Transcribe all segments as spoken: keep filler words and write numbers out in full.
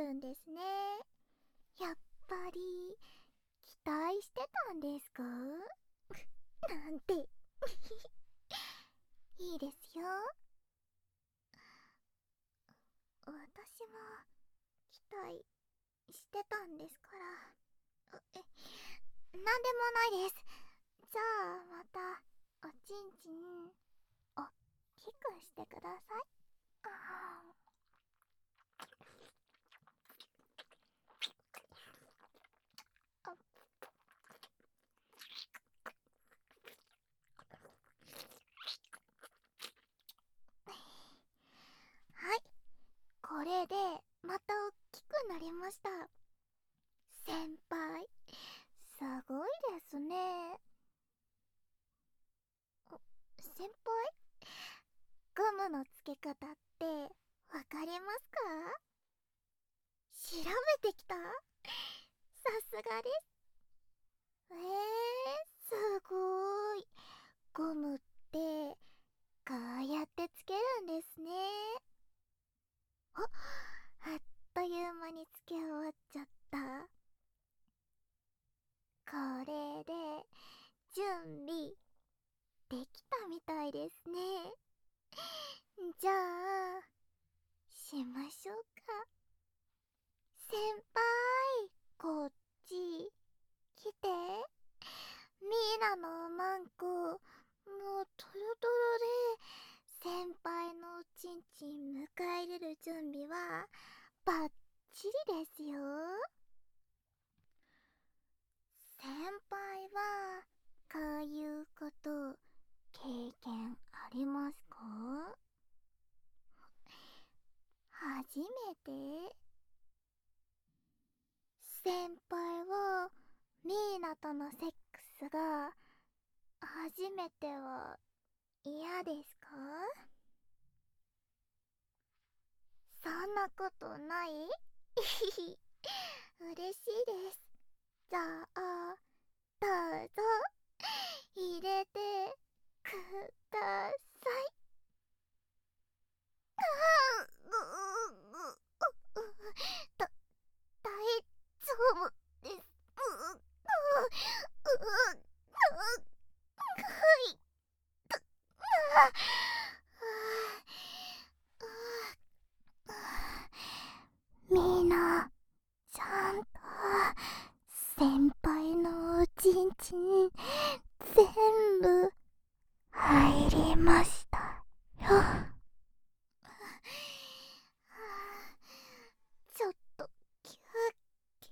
るんですね。やっぱり期待してたんですか？なんていいですよ。私も期待してたんですから。え、なんでもないです。じゃあまたおちんちんおっきくしてください。あーあはい、これでまたおっきくなりました。先輩、すごいですね。先輩、ゴムの付け方ってわかりますか？調べてきた？さすがです。えー、すごい。ゴムってこうやってつけるんですね。あ、あっという間につけ終わっちゃった。これで準備できたみたいですね。じゃあしましょうか。先輩、こっち来て。ミーナのマンコ、もうトロトロで、先輩のおちんちん迎え入れる準備はバッチリですよ。先輩はこういうこと経験ありますか？初めて？先輩はミーナとのセックスが初めては嫌ですか？そんなことない？嬉しいです。じゃあどうぞ入れてください。あーだ大丈夫です。うううはい。あみんなちゃんと先輩のおちんちん全部入りましたよ。ちょっと休憩。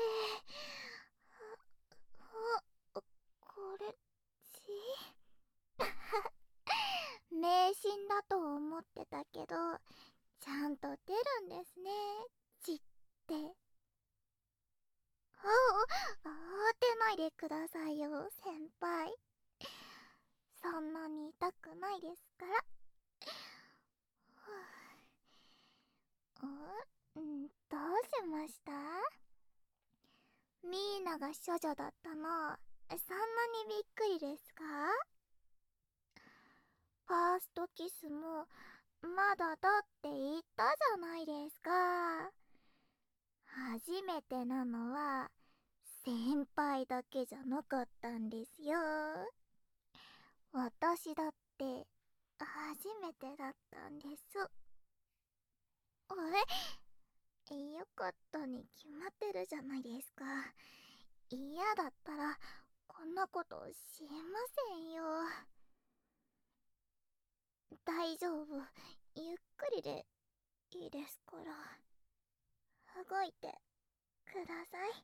あ、これ血迷信だと思ってたけどちゃんと出るんですね、血って。ああ、慌てないでくださいよ先輩。そんなに痛くないですから。んんどうしました？ミーナが処女だったのそんなにびっくりですか？ファーストキスもまだだって言ったじゃないですか。初めてなのは先輩だけじゃなかったんですよ。私だって初めてだったんです。え、よかったに決まってるじゃないですか。嫌だったらこんなことしませんよ。大丈夫、ゆっくりでいいですから。動いてください。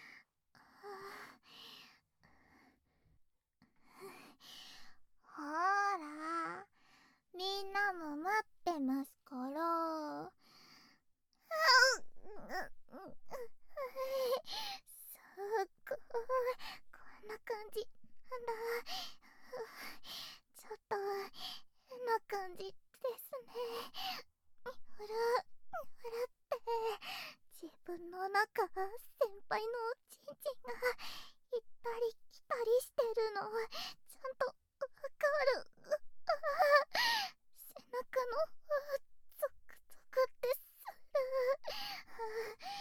ほら、みんなも待ってますから。すっごい、こんな感じなんだ。ちょっと変な感じですね。ふらふらって自分の中先輩のおちんちんが行ったり来たりしてるのちゃんとわかる。背中のゾクゾクってする。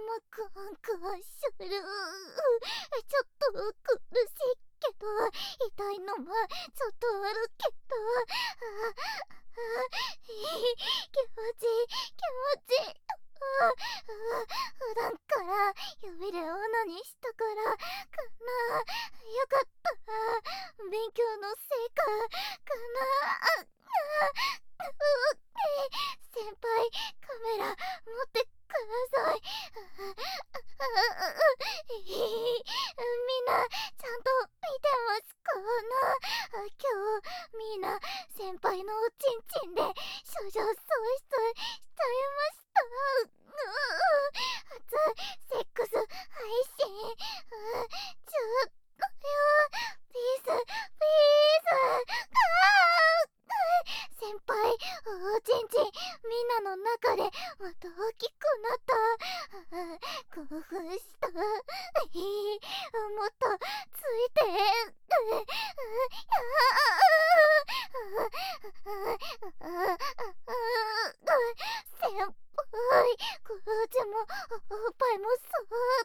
もクンクンする。ちょっと苦しいけど、痛いのもちょっとあるけど、ああ気持ちいい気持ちいい。ああ普段から指でオナニーしたからかな。よかった。勉強の成果かな。ああ先輩カメラ持ってください。みんなちゃんと見てますかな。今日みんな先輩のおちんちんで処女喪失しちゃいました。初セックス配信ちょっとよピースピース。先輩おちんちんみんなの中でまた大きくなった。興奮した。もっとついて。先輩こっちもおっぱいも触って。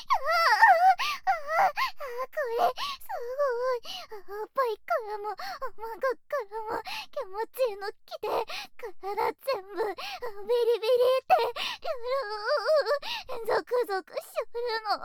これすごい。おっぱいからもおまごからも気持ちいいのきて体全部ビリビリってゾクゾクするの。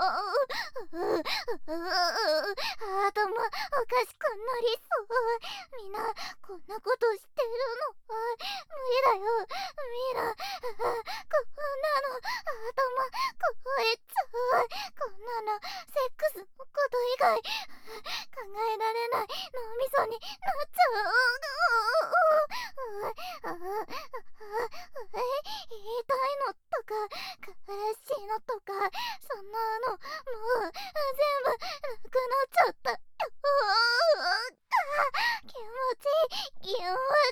頭おかしくなりそう。みんなこんなことしてるの無理だよ。みんなこんなの頭壊れちゃう。こんなのセックスのこと以外考えられない脳みそになっちゃう。痛いのとか苦しいのとかそんなのもう全部なくなっちゃった。気持ちいい気持ちいい。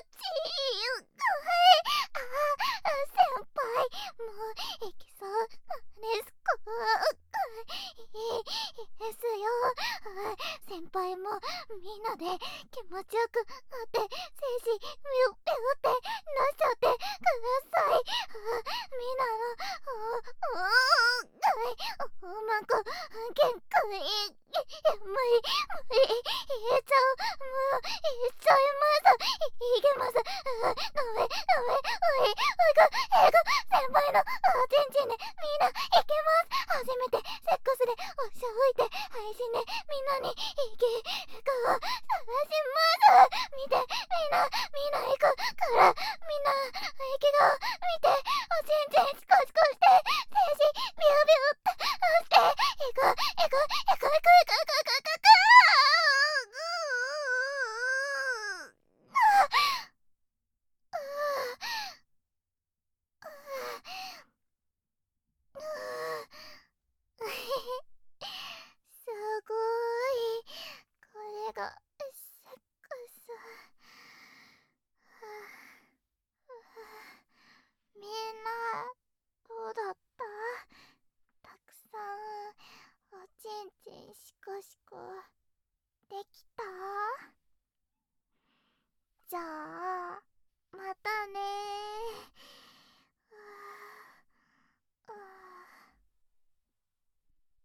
先輩もう行きそうですか。いいですよ。先輩もみんなで気持ちよくなって精子ビュッビュって出しちゃってください。みんなのおおおまんこ限界無理無理言えちゃう。もう言っちゃいます。いけます。ダメダメ無理。えぐえぐ先輩のおちんちんでみんないけます。初めてセックスでおしゃ吹いて配信でみんなにいけるかを探します。見てみんなみんな行くからみんな息が見ておちんちんシコシコして精子ビュービューってしていくいくいくいくいくいくいくいくすごい。これがセックス。みんなどうだった？たくさんおちんちんシコシコ